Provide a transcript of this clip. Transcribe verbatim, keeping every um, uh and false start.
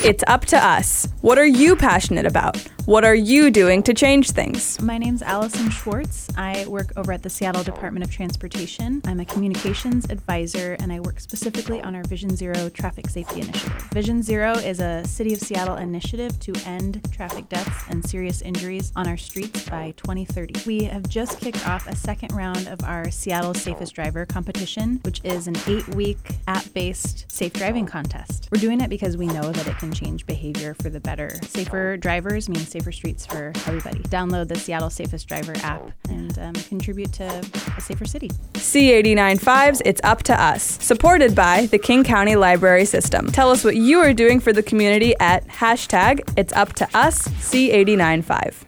It's up to us. What are you passionate about? What are you doing to change things? My name's Allison Schwartz. I work over at the Seattle Department of Transportation. I'm a communications advisor, and I work specifically on our Vision Zero traffic safety initiative. Vision Zero is a City of Seattle initiative to end traffic deaths and serious injuries on our streets by twenty thirty. We have just kicked off a second round of our Seattle Safest Driver competition, which is an eight-week app-based safe driving contest. We're doing it because we know that it can change behavior for the better. Safer drivers means safer streets for everybody. Download the Seattle Safest Driver app and um, contribute to a safer city. C eighty-nine point five's It's Up to Us, supported by the King County Library System. Tell us what you are doing for the community at hashtag It's Up to Us C eighty-nine point five.